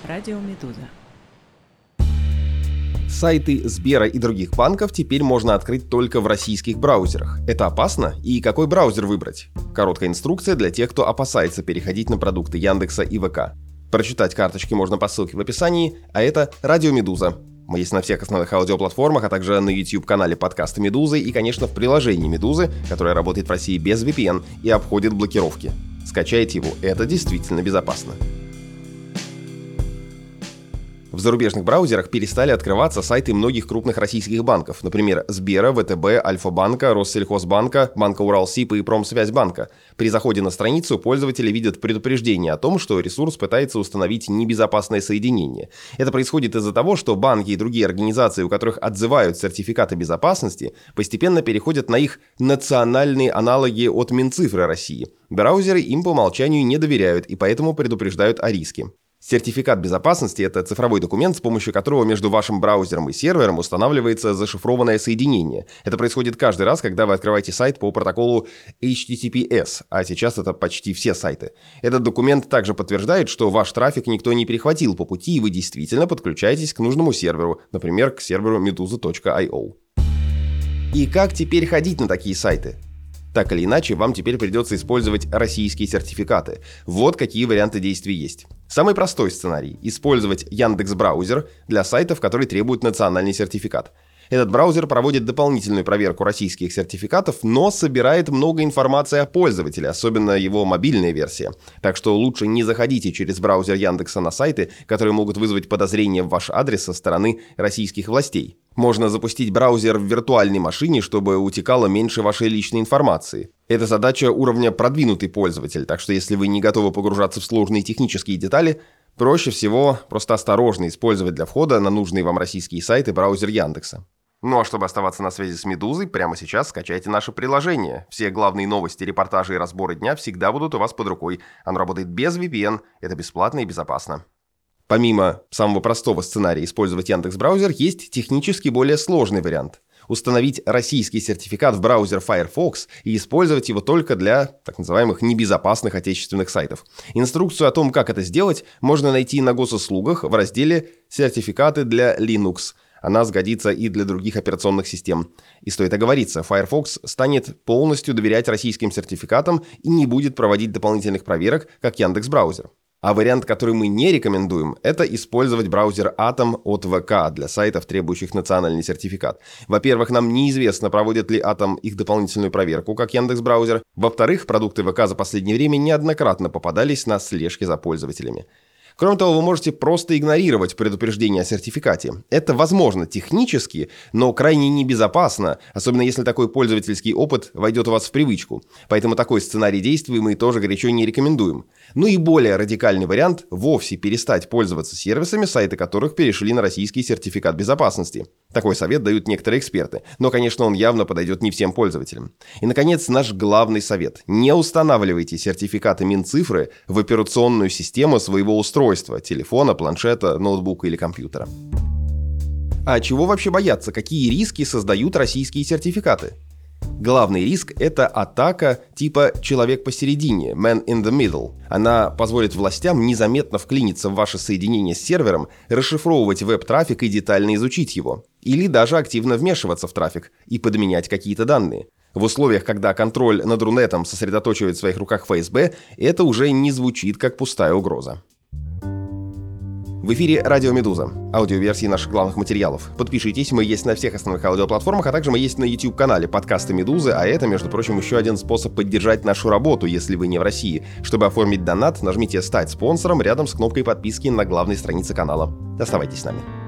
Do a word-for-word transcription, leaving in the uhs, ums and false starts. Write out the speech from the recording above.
Радио Медуза. Сайты Сбера и других банков теперь можно открыть только в российских браузерах. Это опасно? И какой браузер выбрать? Короткая инструкция для тех, кто опасается переходить на продукты Яндекса и ВК. Прочитать карточки можно по ссылке в описании, а это Радио Медуза. Мы есть на всех основных аудиоплатформах, а также на YouTube-канале подкаста Медузы и, конечно, в приложении Медузы, которое работает в России без ви пи эн и обходит блокировки. Скачайте его, это действительно безопасно. В зарубежных браузерах перестали открываться сайты многих крупных российских банков, например, Сбера, вэ тэ бэ, Альфа-банка, Россельхозбанка, Банка Уралсиб и Промсвязьбанка. При заходе на страницу пользователи видят предупреждение о том, что ресурс пытается установить небезопасное соединение. Это происходит из-за того, что банки и другие организации, у которых отзывают сертификаты безопасности, постепенно переходят на их национальные аналоги от Минцифры России. Браузеры им по умолчанию не доверяют и поэтому предупреждают о риске. Сертификат безопасности – это цифровой документ, с помощью которого между вашим браузером и сервером устанавливается зашифрованное соединение. Это происходит каждый раз, когда вы открываете сайт по протоколу эйч ти ти пи эс, а сейчас это почти все сайты. Этот документ также подтверждает, что ваш трафик никто не перехватил по пути, и вы действительно подключаетесь к нужному серверу, например, к серверу медуза точка ай о. И как теперь ходить на такие сайты? Так или иначе, вам теперь придется использовать российские сертификаты. Вот какие варианты действий есть. Самый простой сценарий – использовать Яндекс.Браузер для сайтов, которые требуют национальный сертификат. Этот браузер проводит дополнительную проверку российских сертификатов, но собирает много информации о пользователе, особенно его мобильная версия. Так что лучше не заходите через браузер Яндекса на сайты, которые могут вызвать подозрения в ваш адрес со стороны российских властей. Можно запустить браузер в виртуальной машине, чтобы утекало меньше вашей личной информации. Это задача уровня продвинутый пользователь, так что если вы не готовы погружаться в сложные технические детали, проще всего просто осторожно использовать для входа на нужные вам российские сайты браузер Яндекса. Ну а чтобы оставаться на связи с Медузой, прямо сейчас скачайте наше приложение. Все главные новости, репортажи и разборы дня всегда будут у вас под рукой. Оно работает без ви пи эн, это бесплатно и безопасно. Помимо самого простого сценария использовать Яндекс.Браузер, есть технически более сложный вариант. Установить российский сертификат в браузер Firefox и использовать его только для так называемых небезопасных отечественных сайтов. Инструкцию о том, как это сделать, можно найти на госуслугах в разделе «Сертификаты для Linux». Она сгодится и для других операционных систем. И стоит оговориться, Firefox станет полностью доверять российским сертификатам и не будет проводить дополнительных проверок, как Яндекс.Браузер. А вариант, который мы не рекомендуем, это использовать браузер Atom от ВК для сайтов, требующих национальный сертификат. Во-первых, нам неизвестно, проводит ли Atom их дополнительную проверку, как Яндекс.Браузер. Во-вторых, продукты ВК за последнее время неоднократно попадались на слежке за пользователями. Кроме того, вы можете просто игнорировать предупреждение о сертификате. Это возможно технически, но крайне небезопасно, особенно если такой пользовательский опыт войдет у вас в привычку. Поэтому такой сценарий действий мы тоже горячо не рекомендуем. Ну и более радикальный вариант – вовсе перестать пользоваться сервисами, сайты которых перешли на российский сертификат безопасности. Такой совет дают некоторые эксперты, но, конечно, он явно подойдет не всем пользователям. И, наконец, наш главный совет – не устанавливайте сертификаты Минцифры в операционную систему своего устройства. Телефона, планшета, ноутбука или компьютера. А чего вообще бояться? Какие риски создают российские сертификаты? Главный риск – это атака типа «человек посередине» – «man in the middle». Она позволит властям незаметно вклиниться в ваше соединение с сервером, расшифровывать веб-трафик и детально изучить его. Или даже активно вмешиваться в трафик и подменять какие-то данные. В условиях, когда контроль над Рунетом сосредоточивает в своих руках эф эс бэ, это уже не звучит как пустая угроза. В эфире Радио Медуза, аудиоверсии наших главных материалов. Подпишитесь, мы есть на всех основных аудиоплатформах, а также мы есть на YouTube-канале подкаста Медузы, а это, между прочим, еще один способ поддержать нашу работу, если вы не в России. Чтобы оформить донат, нажмите «Стать спонсором» рядом с кнопкой подписки на главной странице канала. Оставайтесь с нами.